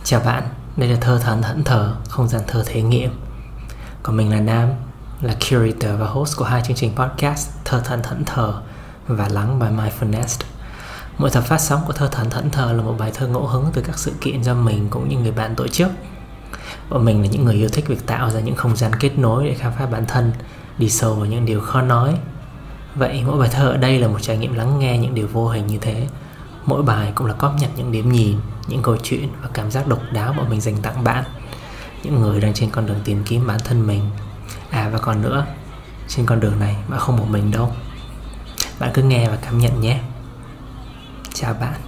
Chào bạn, đây là Thơ Thẩn Thẫn Thờ, không gian thơ thể nghiệm. Còn mình là Nam, là curator và host của hai chương trình podcast Thơ Thẩn Thẫn Thờ và Lắng by Mindfulness. Mỗi tập phát sóng của Thơ Thẩn Thẫn Thờ là một bài thơ ngẫu hứng từ các sự kiện do mình cũng như người bạn tổ chức. Bọn mình là những người yêu thích việc tạo ra những không gian kết nối để khám phá bản thân, đi sâu vào những điều khó nói. Vậy mỗi bài thơ ở đây là một trải nghiệm lắng nghe những điều vô hình như thế. Mỗi bài cũng là góp nhặt những điểm nhìn, những câu chuyện và cảm giác độc đáo bọn mình dành tặng bạn, những người đang trên con đường tìm kiếm bản thân mình. Và còn nữa, trên con đường này bạn không một mình đâu. Bạn cứ nghe và cảm nhận nhé. Chào bạn.